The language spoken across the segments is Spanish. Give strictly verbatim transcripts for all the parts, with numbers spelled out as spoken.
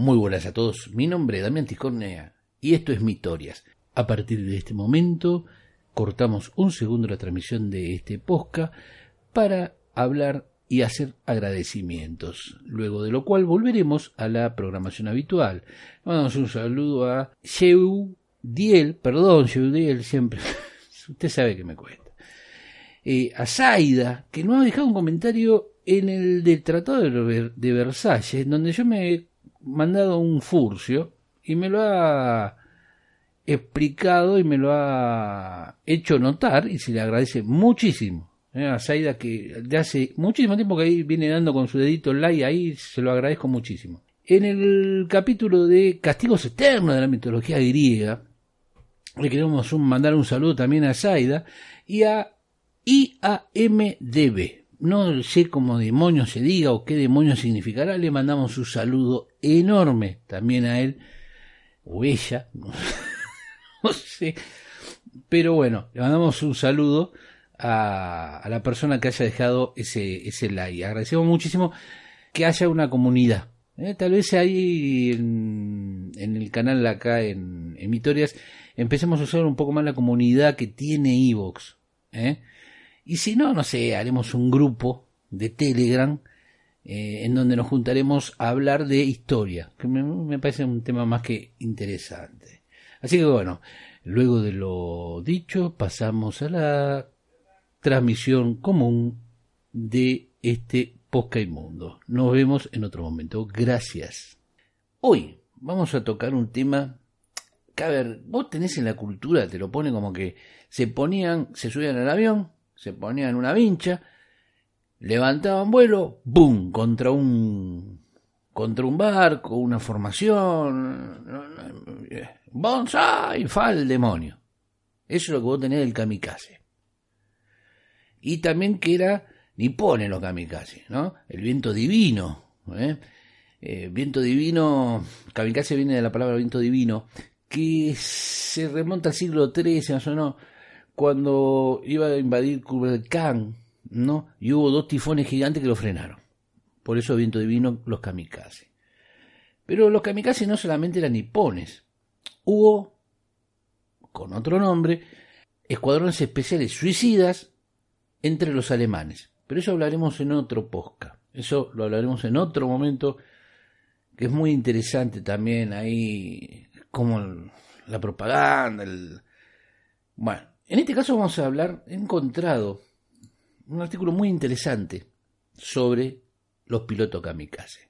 Muy buenas a todos, mi nombre es Damián Tiscornia y esto es Mitorias. A partir de este momento cortamos un segundo la transmisión de este podcast para hablar y hacer agradecimientos, luego de lo cual volveremos a la programación habitual. Mandamos un saludo a Yeudiel, perdón Yeudiel, siempre, usted sabe que me cuesta, eh, a Zaida, que nos ha dejado un comentario en el del Tratado de, de Versalles, donde yo me he mandado un furcio y me lo ha explicado y me lo ha hecho notar y se le agradece muchísimo. Eh, a Zaida, que de hace muchísimo tiempo que ahí viene dando con su dedito like, ahí se lo agradezco muchísimo. En el capítulo de Castigos Eternos de la mitología griega, le queremos un, mandar un saludo también a Zaida y a I A M D B. No sé cómo demonios se diga o qué demonios significará, le mandamos un saludo enorme también a él, o ella, no sé, pero bueno, le mandamos un saludo a, a la persona que haya dejado ese, ese like. Agradecemos muchísimo que haya una comunidad, ¿eh? Tal vez ahí en, en el canal acá en, en Mitorias empecemos a usar un poco más la comunidad que tiene iVoox, ¿eh? Y si no, no sé, haremos un grupo de Telegram eh, en donde nos juntaremos a hablar de historia, que me, me parece un tema más que interesante. Así que bueno, luego de lo dicho, pasamos a la transmisión común de este podcast inmundo. Nos vemos en otro momento. Gracias. Hoy vamos a tocar un tema que, a ver, vos tenés en la cultura, te lo pone como que se ponían, se subían al avión, se ponían una vincha, levantaban vuelo, ¡boom!, contra un contra un barco, una formación, ¡bonsai! ¡Fa el demonio! Eso es lo que vos tenés del kamikaze. Y también que era nipones los kamikaze, ¿no? El viento divino, ¿eh? Eh, viento divino, kamikaze viene de la palabra viento divino, que se remonta al siglo trece, más o menos, cuando iba a invadir Kublai Khan, ¿no? Y hubo dos tifones gigantes que lo frenaron. Por eso viento divino, los kamikaze. Pero los kamikaze no solamente eran nipones. Hubo, con otro nombre, escuadrones especiales suicidas entre los alemanes. Pero eso hablaremos en otro podcast. Eso lo hablaremos en otro momento, que es muy interesante también ahí, como el, la propaganda, el... Bueno. En este caso vamos a hablar, he encontrado un artículo muy interesante sobre los pilotos kamikaze.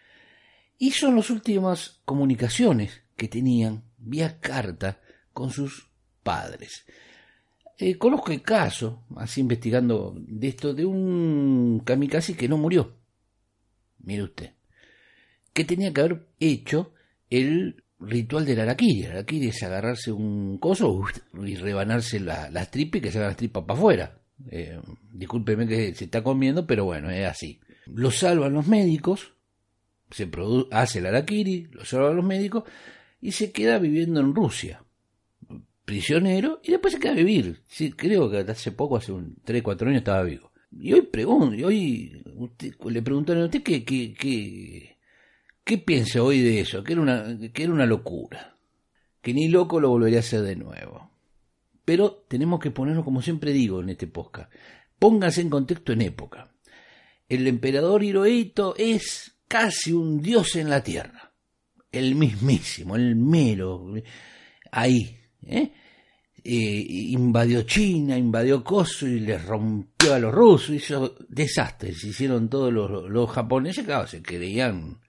Y son las últimas comunicaciones que tenían vía carta con sus padres. Eh, conozco el caso, así investigando de esto, de un kamikaze que no murió. Mire usted. Que tenía que haber hecho el ritual del harakiri. El harakiri es agarrarse un coso uf, y rebanarse la, las tripas y que se hagan las tripas para afuera. Eh, discúlpeme que se está comiendo, pero bueno, es así. Lo salvan los médicos, se produ- hace el harakiri, lo salvan los médicos y se queda viviendo en Rusia. Prisionero y después se queda a vivir. Sí, creo que hace poco, hace un tres, cuatro años estaba vivo. Y hoy pregunto, y hoy usted, le preguntaron a usted qué... qué, qué ¿Qué piensa hoy de eso? Que era una, que era una locura. Que ni loco lo volvería a hacer de nuevo. Pero tenemos que ponernos, como siempre digo en este podcast, pónganse en contexto en época. El emperador Hirohito es casi un dios en la tierra. El mismísimo, el mero. Ahí. ¿eh? Eh, invadió China, invadió Kosovo y les rompió a los rusos. Hizo desastres. Hicieron todos los, los japoneses, claro, se creían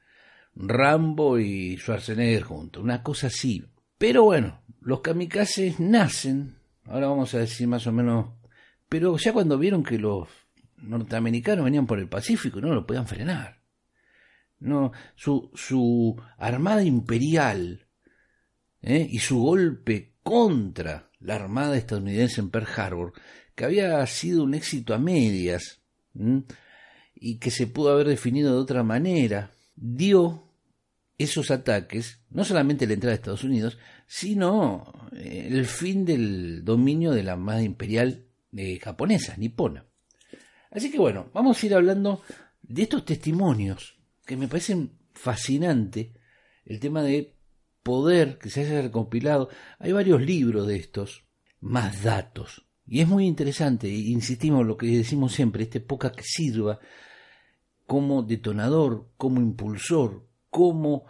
Rambo y Schwarzenegger juntos, una cosa así. Pero bueno, los kamikazes nacen, ahora vamos a decir más o menos, pero ya cuando vieron que los norteamericanos venían por el Pacífico, no lo podían frenar. No, su, su armada imperial, ¿eh? y su golpe contra la armada estadounidense en Pearl Harbor, que había sido un éxito a medias, ¿eh? y que se pudo haber definido de otra manera, dio esos ataques, no solamente la entrada de Estados Unidos, sino el fin del dominio de la armada imperial eh, japonesa, nipona. Así que bueno, vamos a ir hablando de estos testimonios que me parecen fascinantes el tema de poder que se haya recopilado. Hay varios libros de estos, más datos. Y es muy interesante, insistimos, lo que decimos siempre, este podcast que sirva como detonador, como impulsor, como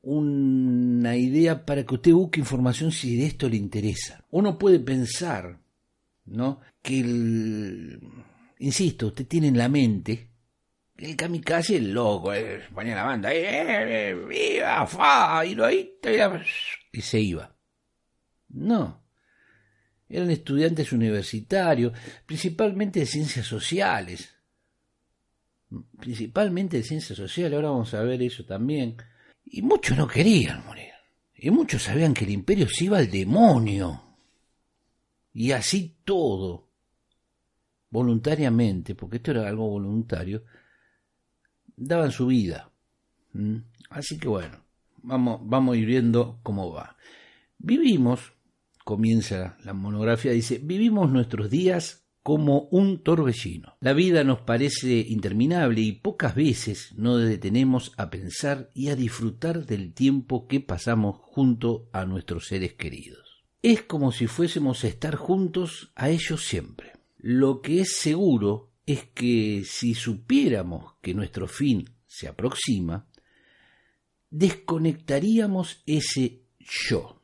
una idea para que usted busque información si de esto le interesa. Uno puede pensar, ¿no?, que el, insisto, usted tiene en la mente el kamikaze, el loco, eh, ponía la banda, eh, eh, viva, fa, y lo ahí, y se iba. No. Eran estudiantes universitarios, principalmente de ciencias sociales. Principalmente de ciencias sociales, ahora vamos a ver eso también. Y muchos no querían morir. Y muchos sabían que el imperio se iba al demonio. Y así todo, voluntariamente, porque esto era algo voluntario, daban su vida. ¿Mm? Así que bueno, vamos, vamos a ir viendo cómo va. Vivimos, comienza la monografía, dice, vivimos nuestros días como un torbellino. La vida nos parece interminable y pocas veces nos detenemos a pensar y a disfrutar del tiempo que pasamos junto a nuestros seres queridos. Es como si fuésemos a estar juntos a ellos siempre. Lo que es seguro es que si supiéramos que nuestro fin se aproxima, desconectaríamos ese yo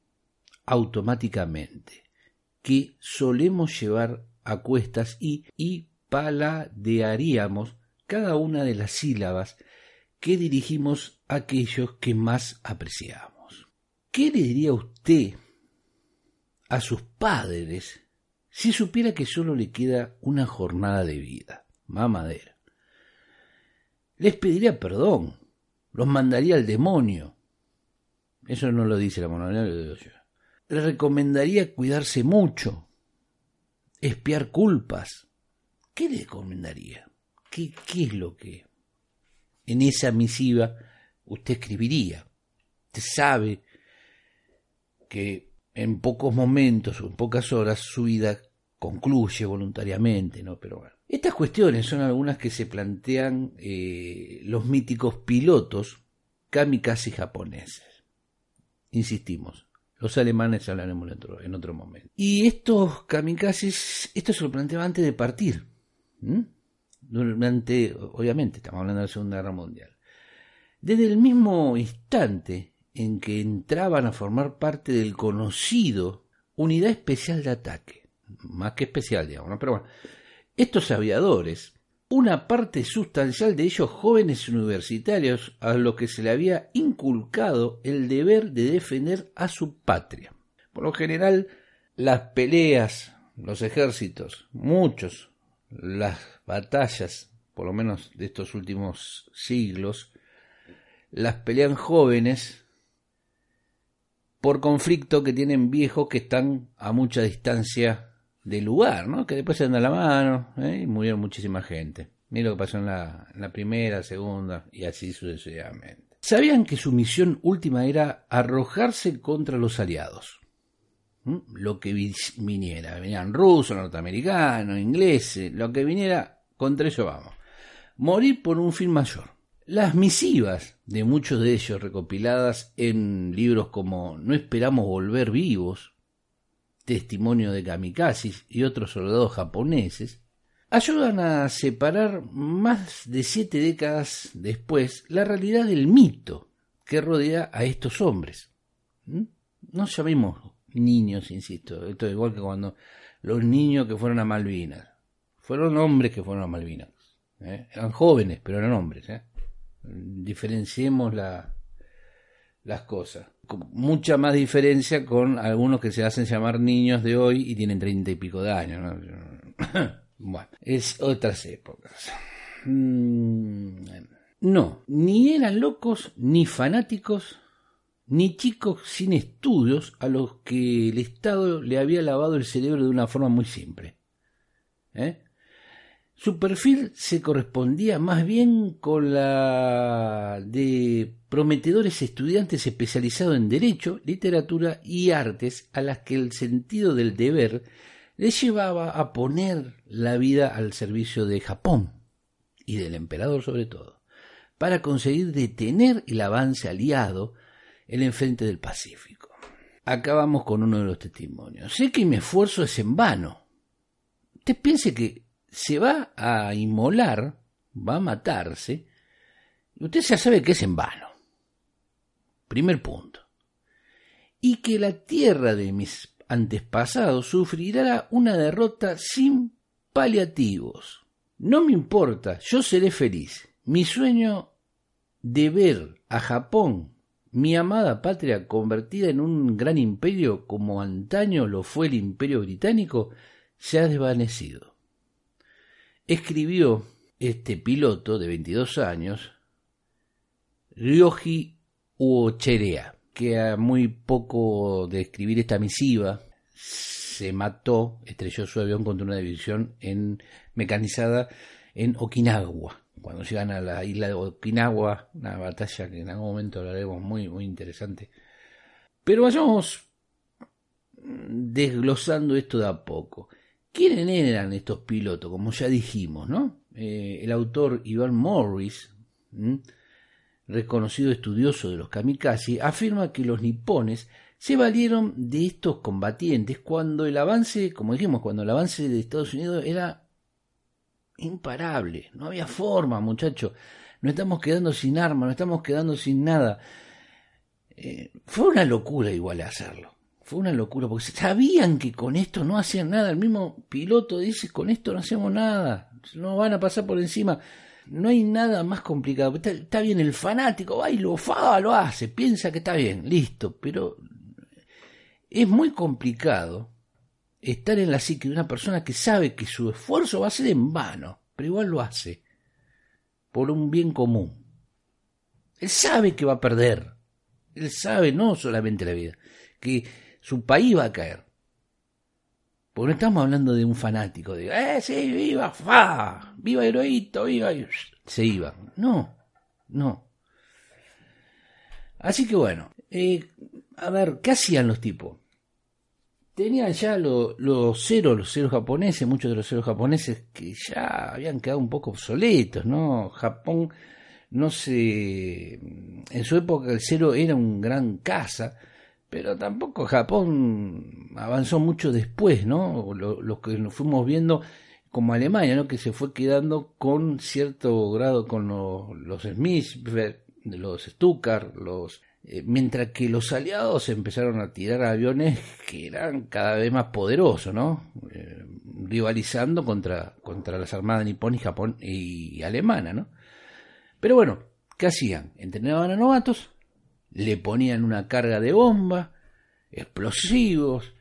automáticamente que solemos llevar a cuestas y, y paladearíamos cada una de las sílabas que dirigimos a aquellos que más apreciamos. ¿Qué le diría usted a sus padres si supiera que solo le queda una jornada de vida? Mamadera. Les pediría perdón, los mandaría al demonio. Eso no lo dice la monografía, lo digo yo. Les recomendaría cuidarse mucho, espiar culpas. ¿Qué le recomendaría? ¿Qué, qué es lo que en esa misiva usted escribiría? Usted sabe que en pocos momentos o en pocas horas su vida concluye voluntariamente, ¿no? Pero bueno, estas cuestiones son algunas que se plantean eh, los míticos pilotos kamikaze japoneses. Insistimos, los alemanes hablaremos en otro, en otro momento. Y estos kamikazes, esto se lo planteaba antes de partir. ¿Mm? Durante, obviamente, estamos hablando de la Segunda Guerra Mundial. Desde el mismo instante en que entraban a formar parte del conocido Unidad Especial de Ataque, más que especial, digamos, ¿no? Pero bueno, estos aviadores, una parte sustancial de ellos jóvenes universitarios a los que se le había inculcado el deber de defender a su patria. Por lo general, las peleas, los ejércitos, muchos, las batallas, por lo menos de estos últimos siglos, las pelean jóvenes por conflicto que tienen viejos que están a mucha distancia del lugar, ¿no? Que después se dan la mano, ¿eh? Y murieron muchísima gente. Mira lo que pasó en la, en la primera, segunda y así sucesivamente. Sabían que su misión última era arrojarse contra los aliados. ¿Mm? Lo que viniera, venían rusos, norteamericanos, ingleses, lo que viniera, contra ellos vamos. Morir por un fin mayor. Las misivas de muchos de ellos, recopiladas en libros como No esperamos volver vivos, Testimonio de kamikazes y otros soldados japoneses, ayudan a separar más de siete décadas después la realidad del mito que rodea a estos hombres. ¿Mm? No llamemos niños, insisto, esto es igual que cuando los niños que fueron a Malvinas, fueron hombres que fueron a Malvinas, ¿eh? Eran jóvenes, pero eran hombres, ¿eh? Diferenciemos la, las cosas. Con mucha más diferencia con algunos que se hacen llamar niños de hoy y tienen treinta y pico de años, ¿no? Bueno, es otras épocas. No, ni eran locos, ni fanáticos, ni chicos sin estudios a los que el Estado le había lavado el cerebro de una forma muy simple. ¿Eh? Su perfil se correspondía más bien con la de prometedores estudiantes especializados en Derecho, Literatura y Artes a las que el sentido del deber les llevaba a poner la vida al servicio de Japón y del emperador sobre todo, para conseguir detener el avance aliado en el frente del Pacífico. Acá vamos con uno de los testimonios. Sé que mi esfuerzo es en vano. Usted piense que se va a inmolar, va a matarse, y usted ya sabe que es en vano. Primer punto. Y que la tierra de mis antepasados sufrirá una derrota sin paliativos. No me importa, yo seré feliz. Mi sueño de ver a Japón, mi amada patria, convertida en un gran imperio como antaño lo fue el Imperio Británico, se ha desvanecido. Escribió este piloto de veintidós años, Ryoji Uocherea, que a muy poco de escribir esta misiva se mató, estrelló su avión contra una división en, mecanizada en Okinawa. Cuando llegan a la isla de Okinawa, una batalla que en algún momento hablaremos muy, muy interesante. Pero vayamos desglosando esto de a poco. ¿Quiénes eran estos pilotos? Como ya dijimos, ¿no? Eh, el autor Ivan Morris, ¿m? reconocido estudioso de los kamikaze, afirma que los nipones se valieron de estos combatientes cuando el avance, como dijimos, cuando el avance de Estados Unidos era imparable. No había forma, muchachos. Nos estamos quedando sin armas, nos estamos quedando sin nada. Eh, fue una locura igual hacerlo. Fue una locura, porque sabían que con esto no hacían nada. El mismo piloto dice, con esto no hacemos nada. No van a pasar por encima. No hay nada más complicado. Está, está bien, el fanático va y lo, fa, lo hace, piensa que está bien, listo. Pero es muy complicado estar en la psique de una persona que sabe que su esfuerzo va a ser en vano, pero igual lo hace por un bien común. Él sabe que va a perder. Él sabe, no solamente la vida, que su país va a caer. Porque no estamos hablando de un fanático, de, eh, sí, viva, fa, viva Heroíto, viva, y se iba. No, no. Así que bueno, eh, a ver, ¿qué hacían los tipos? Tenían ya los lo ceros, los ceros japoneses, muchos de los ceros japoneses que ya habían quedado un poco obsoletos, ¿no? Japón, no sé, en su época el cero era un gran caza, pero tampoco Japón avanzó mucho después, ¿no? Lo, lo que nos fuimos viendo como Alemania, ¿no? Que se fue quedando con cierto grado con los, los Smith, los Stuka, los... Eh, mientras que los aliados empezaron a tirar aviones que eran cada vez más poderosos, ¿no? Eh, rivalizando contra, contra las armadas nipón y Japón y, y alemana, ¿no? Pero bueno, ¿qué hacían? Entrenaban a novatos, le ponían una carga de bomba, explosivos,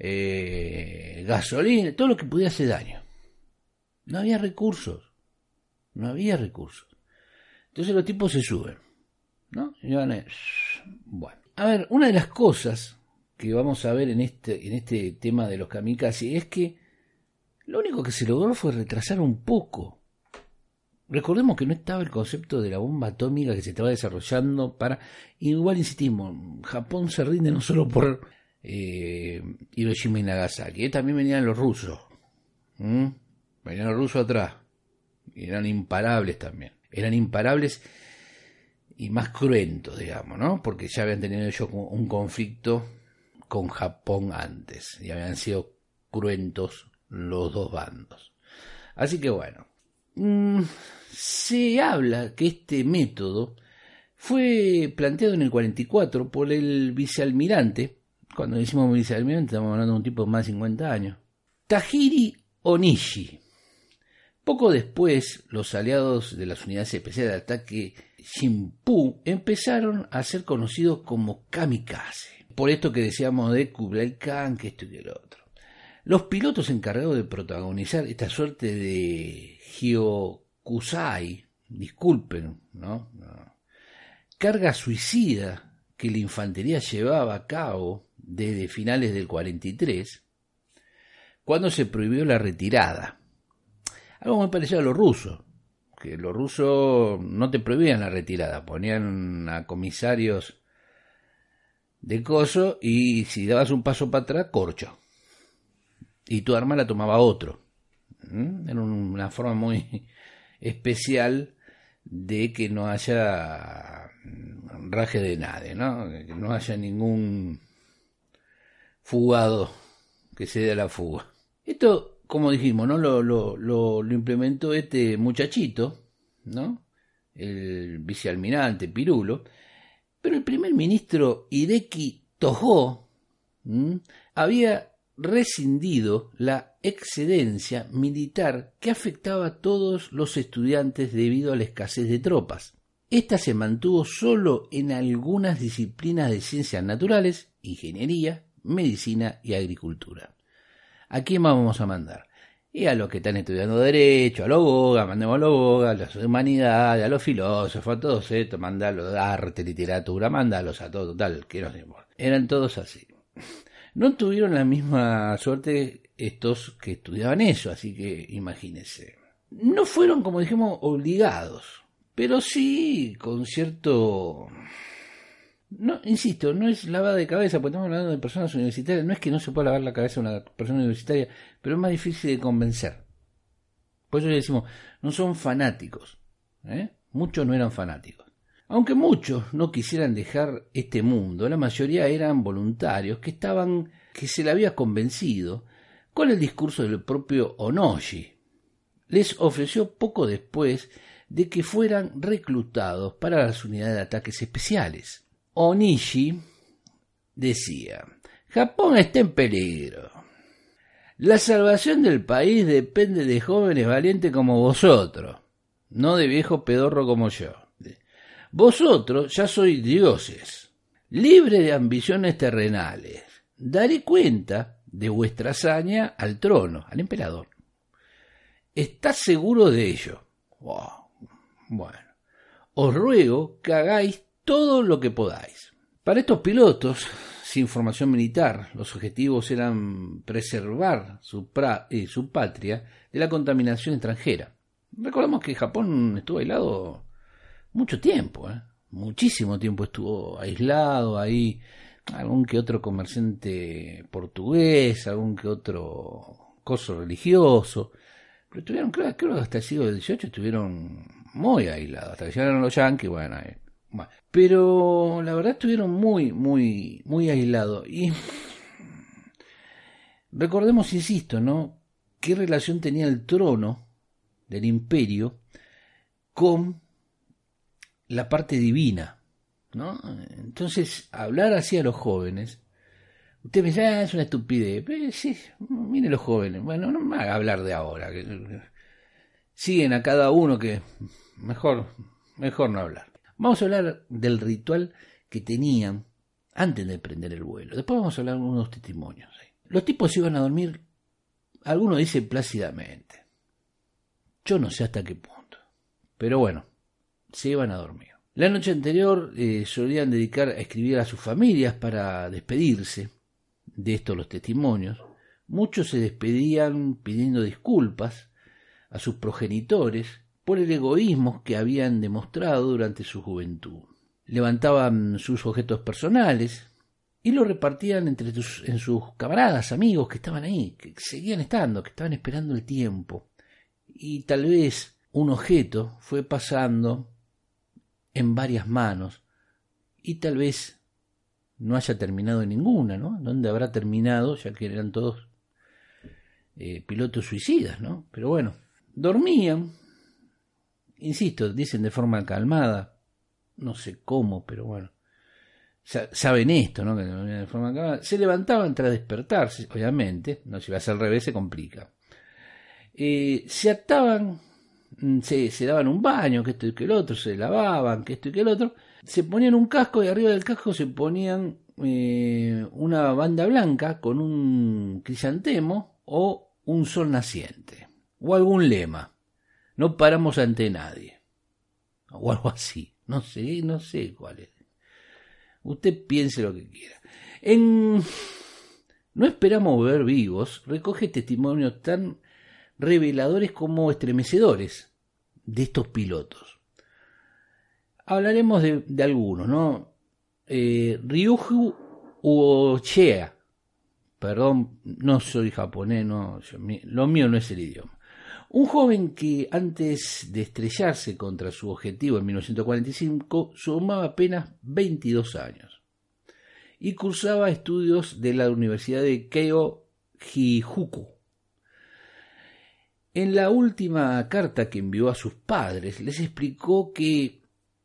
eh, gasolina, todo lo que pudiera hacer daño. No había recursos, no había recursos. Entonces los tipos se suben, ¿no? Y van a... Bueno, a ver, una de las cosas que vamos a ver en este, en este tema de los kamikaze es que lo único que se logró fue retrasar un poco. Recordemos que no estaba el concepto de la bomba atómica que se estaba desarrollando para... Igual insistimos, Japón se rinde no solo por eh, Hiroshima y Nagasaki, eh, también venían los rusos. ¿Mm? Venían los rusos atrás. Y eran imparables también. Eran imparables y más cruentos, digamos, ¿no? Porque ya habían tenido ellos un conflicto con Japón antes. Y habían sido cruentos los dos bandos. Así que bueno. Mmm, se habla que este método fue planteado en el cuarenta y cuatro por el vicealmirante. Cuando decimos vicealmirante estamos hablando de un tipo de más de cincuenta años. Tajiri Onishi. Poco después, los aliados de las unidades especiales de ataque Shinpu empezaron a ser conocidos como kamikaze. Por esto que decíamos de Kublai Khan, que esto y que lo otro. Los pilotos encargados de protagonizar esta suerte de Hyokusai, disculpen, ¿no? no. carga suicida que la infantería llevaba a cabo desde finales del cuarenta y tres, cuando se prohibió la retirada. Algo muy parecido a los rusos, que los rusos no te prohibían la retirada, ponían a comisarios de coso y si dabas un paso para atrás, corcho. Y tu arma la tomaba otro. ¿Mm? Era una forma muy especial de que no haya raje de nadie, ¿no? Que no haya ningún fugado que se dé a la fuga. Esto, como dijimos, ¿no? Lo, lo, lo, lo implementó este muchachito, ¿no? El vicealmirante Pirulo, pero el primer ministro Hideki Tojo ¿m? había rescindido la excedencia militar que afectaba a todos los estudiantes debido a la escasez de tropas. Esta se mantuvo solo en algunas disciplinas de ciencias naturales, ingeniería, medicina y agricultura. ¿A quién vamos a mandar? Y a los que están estudiando Derecho, a los boga, mandemos a los boga, a las humanidades, a los filósofos, a todos estos, mandalos a arte, literatura, mandalos a todos, tal, que no se importa. Eran todos así. No tuvieron la misma suerte estos que estudiaban eso, así que imagínense. No fueron, como dijimos, obligados, pero sí con cierto... No, insisto, no es lavada de cabeza, porque estamos hablando de personas universitarias. No es que no se pueda lavar la cabeza a una persona universitaria, pero es más difícil de convencer. Por eso le decimos, no son fanáticos, ¿eh? Muchos no eran fanáticos. Aunque muchos no quisieran dejar este mundo, la mayoría eran voluntarios que estaban, que se le había convencido con el discurso del propio Onoji. Les ofreció poco después de que fueran reclutados para las unidades de ataques especiales. Onishi decía: Japón está en peligro. La salvación del país depende de jóvenes valientes como vosotros, no de viejos pedorros como yo. Vosotros ya sois dioses, libres de ambiciones terrenales. Daré cuenta de vuestra hazaña al trono, al emperador. ¿Estás seguro de ello? Oh, bueno, os ruego que hagáis todo lo que podáis. Para estos pilotos, sin formación militar, los objetivos eran preservar su, pra, eh, su patria de la contaminación extranjera. Recordemos que Japón estuvo aislado mucho tiempo, ¿eh? Muchísimo tiempo estuvo aislado ahí, algún que otro comerciante portugués, algún que otro coso religioso, pero estuvieron, creo, creo que hasta el siglo dieciocho estuvieron muy aislados, hasta que llegaron los yanquis, bueno, eh, bueno, pero la verdad estuvieron muy, muy, muy aislados. Y recordemos, insisto, ¿no?, qué relación tenía el trono del imperio con la parte divina, ¿no? Entonces, hablar así a los jóvenes, usted me dice, ah, es una estupidez, pero sí, mire los jóvenes, bueno, no me haga hablar de ahora, que siguen a cada uno que mejor, mejor no hablar. Vamos a hablar del ritual que tenían antes de prender el vuelo. Después vamos a hablar de unos testimonios. Los tipos iban a dormir, algunos dicen plácidamente. Yo no sé hasta qué punto. Pero bueno, se iban a dormir. La noche anterior eh, solían dedicar a escribir a sus familias para despedirse de estos los testimonios. Muchos se despedían pidiendo disculpas a sus progenitores por el egoísmo que habían demostrado durante su juventud. Levantaban sus objetos personales y los repartían entre sus, en sus camaradas, amigos que estaban ahí, que seguían estando, que estaban esperando el tiempo. Y tal vez un objeto fue pasando en varias manos y tal vez no haya terminado en ninguna, ¿no? ¿Dónde habrá terminado? Ya que eran todos eh, pilotos suicidas, ¿no? Pero bueno, dormían. Insisto, dicen de forma calmada, no sé cómo, pero bueno, saben esto, ¿no? Que de forma calmada. Se levantaban tras despertarse, obviamente, no, si va a ser al revés se complica. Eh, se ataban, se, se daban un baño, que esto y que el otro, se lavaban, que esto y que el otro, se ponían un casco y arriba del casco se ponían eh, una banda blanca con un crisantemo o un sol naciente, o algún lema. No paramos ante nadie. O algo así. No sé, no sé cuál es. Usted piense lo que quiera. En No esperamos ver vivos recoge testimonios tan reveladores como estremecedores de estos pilotos. Hablaremos de, de algunos, ¿no? Eh, Ryuju Uochea. Perdón, no soy japonés, no, yo, lo mío no es el idioma. Un joven que antes de estrellarse contra su objetivo en mil novecientos cuarenta y cinco sumaba apenas veintidós años y cursaba estudios de la Universidad de Keio Jijuku. En la última carta que envió a sus padres les explicó que,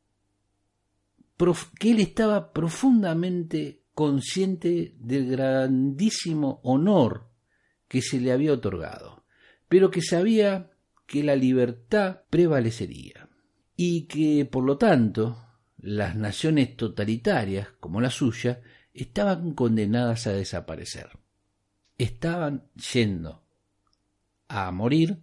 que él estaba profundamente consciente del grandísimo honor que se le había otorgado, pero que sabía que la libertad prevalecería y que, por lo tanto, las naciones totalitarias, como la suya, estaban condenadas a desaparecer. Estaban yendo a morir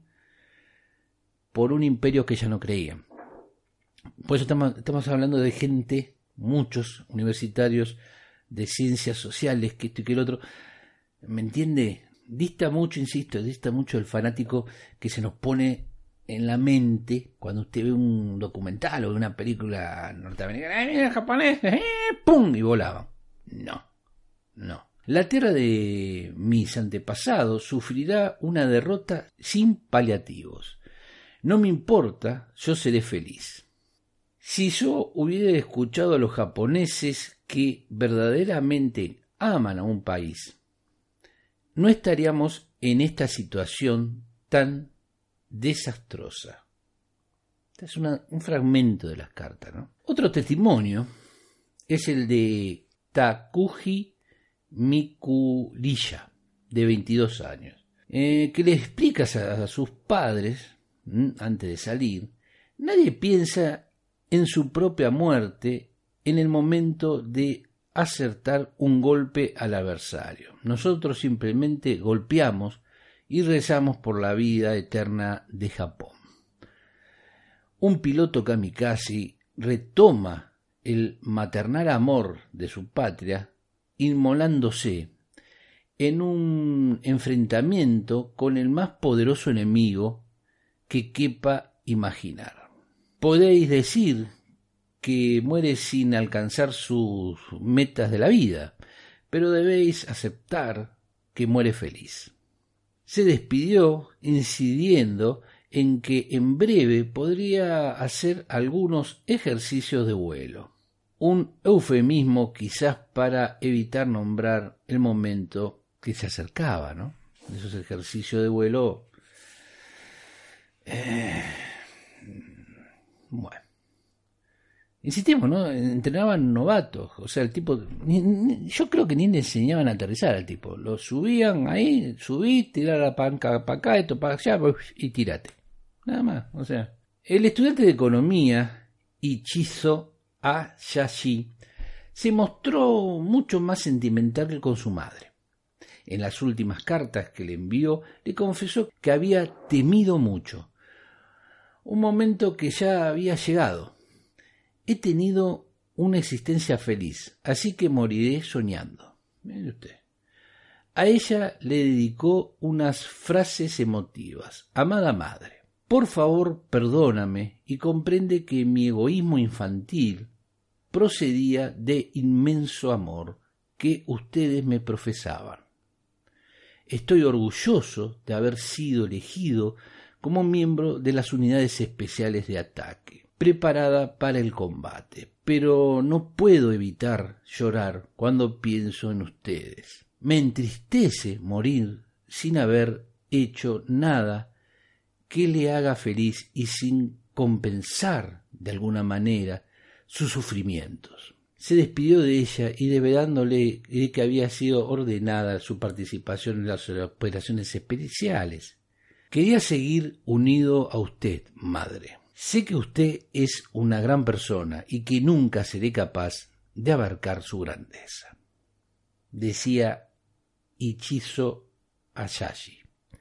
por un imperio que ya no creían. Por eso estamos, estamos hablando de gente, muchos universitarios de ciencias sociales, que esto y que el otro, ¿me entiende? Dista mucho, insisto, dista mucho el fanático que se nos pone en la mente cuando usted ve un documental o una película norteamericana, ¡eh, mira, japonés! ¡Eh, pum! Y volaban. No, no. La tierra de mis antepasados sufrirá una derrota sin paliativos. No me importa, yo seré feliz. Si yo hubiera escuchado a los japoneses que verdaderamente aman a un país, no estaríamos en esta situación tan desastrosa. Este es una, un fragmento de las cartas, ¿no? Otro testimonio es el de Takuji Mikuriya, de veintidós años, eh, que le explica a, a sus padres, ¿m? antes de salir, nadie piensa en su propia muerte en el momento de acertar un golpe al adversario. Nosotros simplemente golpeamos y rezamos por la vida eterna de Japón. Un piloto kamikaze retoma el maternal amor de su patria inmolándose en un enfrentamiento con el más poderoso enemigo que quepa imaginar. Podéis decir que muere sin alcanzar sus metas de la vida, pero debéis aceptar que muere feliz. Se despidió incidiendo en que en breve podría hacer algunos ejercicios de vuelo. Un eufemismo quizás para evitar nombrar el momento que se acercaba, ¿no? Esos ejercicios de vuelo. Eh, bueno. Insistimos, ¿no? Entrenaban novatos. O sea, el tipo. Ni, ni, yo creo que ni le enseñaban a aterrizar al tipo. Lo subían ahí, subí, tirar la panca para acá, esto para allá, y tirate. Nada más. O sea. El estudiante de economía, Ichizo Ayashi, se mostró mucho más sentimental que con su madre. En las últimas cartas que le envió, le confesó que había temido mucho. Un momento que ya había llegado. He tenido una existencia feliz, así que moriré soñando. Mire usted. A ella le dedicó unas frases emotivas. Amada madre, por favor perdóname y comprende que mi egoísmo infantil procedía de inmenso amor que ustedes me profesaban. Estoy orgulloso de haber sido elegido como miembro de las unidades especiales de ataque, preparada para el combate, pero no puedo evitar llorar cuando pienso en ustedes. Me entristece morir sin haber hecho nada que le haga feliz y sin compensar de alguna manera sus sufrimientos. Se despidió de ella y develándole que había sido ordenada su participación en las operaciones especiales. Quería seguir unido a usted, madre. Sé que usted es una gran persona y que nunca seré capaz de abarcar su grandeza, decía Ichizo Ayashi.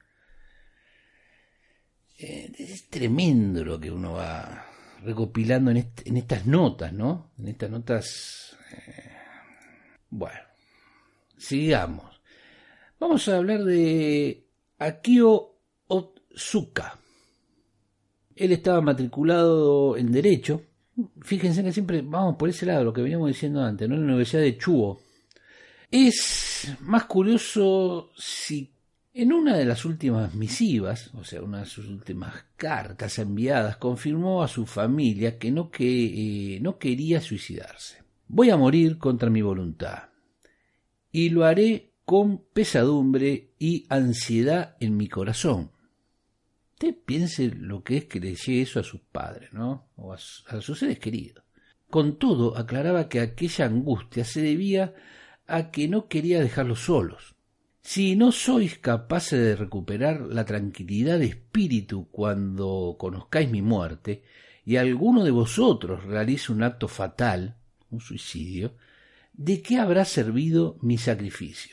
Eh, es tremendo lo que uno va recopilando en, est- en estas notas, ¿no? En estas notas... Eh... Bueno, sigamos. Vamos a hablar de Akio Otsuka. Él estaba matriculado en Derecho. Fíjense que siempre vamos por ese lado, lo que veníamos diciendo antes, ¿no? En la Universidad de Chuo. Es más curioso si En una de las últimas misivas, o sea, una de sus últimas cartas enviadas, confirmó a su familia que no, que, eh, no quería suicidarse. Voy a morir contra mi voluntad, y lo haré con pesadumbre y ansiedad en mi corazón. Usted piense lo que es que le llegue eso a sus padres, ¿no? O a, a sus seres queridos. Con todo, aclaraba que aquella angustia se debía a que no quería dejarlos solos. Si no sois capaces de recuperar la tranquilidad de espíritu cuando conozcáis mi muerte, y alguno de vosotros realice un acto fatal, un suicidio, ¿de qué habrá servido mi sacrificio?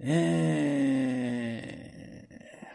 Eh...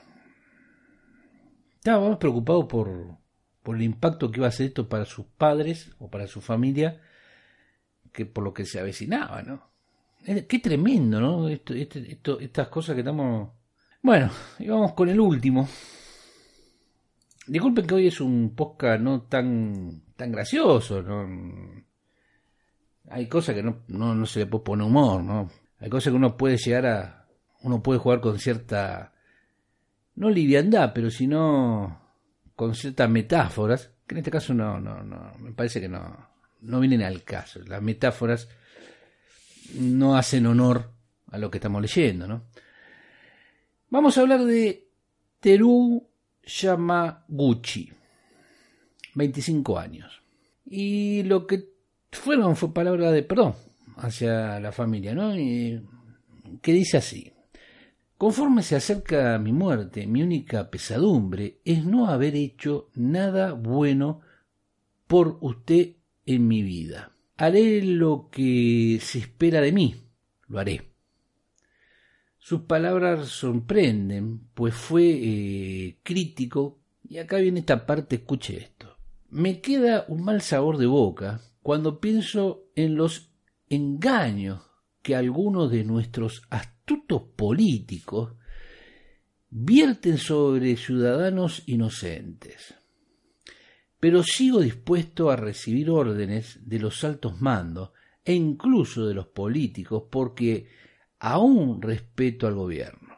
Estaba más preocupado por, por el impacto que iba a hacer esto para sus padres o para su familia que por lo que se avecinaba, ¿no? Qué tremendo, ¿no? Esto, esto, esto, estas cosas que estamos... Bueno, y vamos con el último. Disculpen que hoy es un podcast no tan, tan gracioso, ¿no? Hay cosas que no, no, no se le puede poner humor, ¿no? Hay cosas que uno puede llegar a... Uno puede jugar con cierta... No liviandad, pero sino con ciertas metáforas, que en este caso no, no, no, me parece que no, no vienen al caso. Las metáforas no hacen honor a lo que estamos leyendo, ¿no? Vamos a hablar de Teru Yamaguchi, veinticinco años. Y lo que fueron fue palabra de perdón hacia la familia, ¿no? Y que dice así: conforme se acerca mi muerte, mi única pesadumbre es no haber hecho nada bueno por usted en mi vida. Haré lo que se espera de mí, lo haré. Sus palabras sorprenden, pues fue eh, crítico, y acá viene esta parte, escuche esto. Me queda un mal sabor de boca cuando pienso en los engaños que algunos de nuestros astutos políticos vierten sobre ciudadanos inocentes. Pero sigo dispuesto a recibir órdenes de los altos mandos e incluso de los políticos porque aún respeto al gobierno.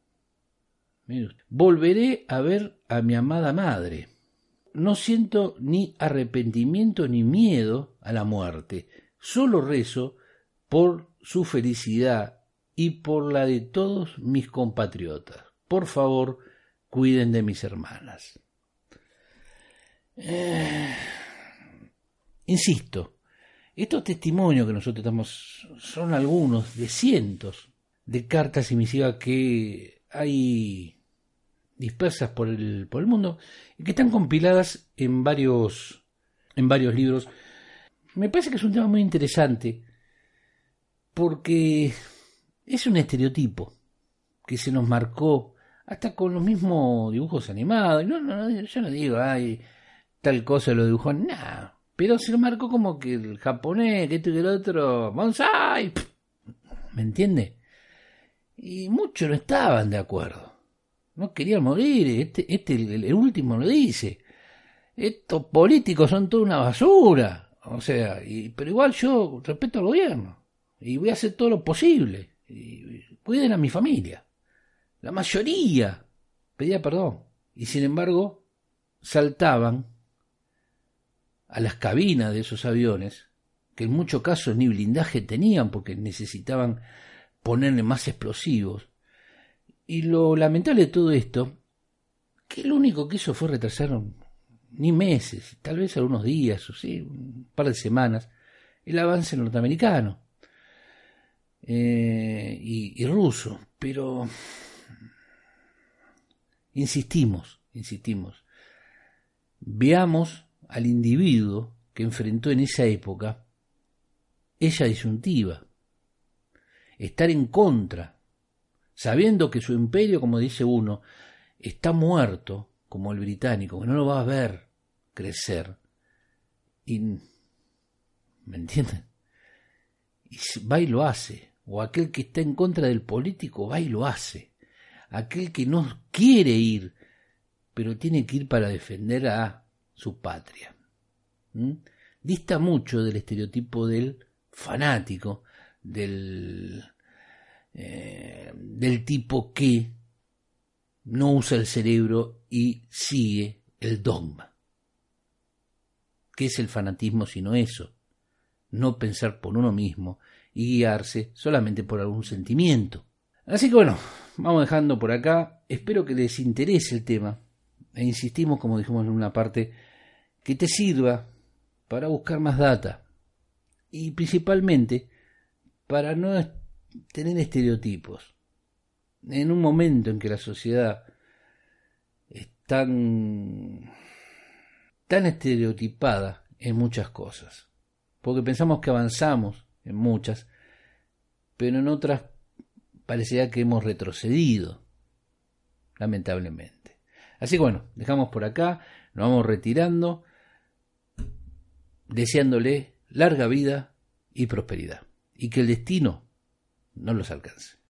Volveré a ver a mi amada madre. No siento ni arrepentimiento ni miedo a la muerte, solo rezo por su felicidad y por la de todos mis compatriotas. Por favor, cuiden de mis hermanas. Eh, insisto, estos testimonios que nosotros estamos son algunos de cientos de cartas y misivas que hay dispersas por el, por el mundo y que están compiladas en varios, en varios libros. Me parece que es un tema muy interesante porque es un estereotipo que se nos marcó hasta con los mismos dibujos animados. No, no, yo no digo, ay, tal cosa lo dibujó, nada. Pero se lo marcó como que el japonés, que esto y que el otro, bonsai, ¿me entiende? Y muchos no estaban de acuerdo. No querían morir. Este, este el, el último lo dice. Estos políticos son toda una basura. O sea, y, pero igual yo respeto al gobierno. Y voy a hacer todo lo posible. Y cuiden a mi familia. La mayoría pedía perdón. Y sin embargo, saltaban a las cabinas de esos aviones, que en muchos casos ni blindaje tenían porque necesitaban ponerle más explosivos. Y lo lamentable de todo esto, que lo único que hizo fue retrasar ni meses, tal vez algunos días, o sí, un par de semanas, el avance norteamericano eh, y, y ruso. Pero insistimos, insistimos, veamos al individuo que enfrentó en esa época esa disyuntiva, estar en contra, sabiendo que su imperio, como dice uno, está muerto, como el británico, que no lo va a ver crecer, y, ¿me entienden? Y va y lo hace, o aquel que está en contra del político va y lo hace, aquel que no quiere ir, pero tiene que ir para defender a su patria. ¿Mm? Dista mucho del estereotipo del fanático, del, eh, del tipo que no usa el cerebro y sigue el dogma. ¿Qué es el fanatismo sino eso? No pensar por uno mismo y guiarse solamente por algún sentimiento. Así que bueno, vamos dejando por acá. Espero que les interese el tema. E insistimos, como dijimos en una parte, que te sirva para buscar más data. Y principalmente para no tener estereotipos. En un momento en que la sociedad es tan, tan estereotipada en muchas cosas. Porque pensamos que avanzamos en muchas, pero en otras parecería que hemos retrocedido, lamentablemente. Así que bueno, dejamos por acá, nos vamos retirando, deseándole larga vida y prosperidad, y que el destino no los alcance.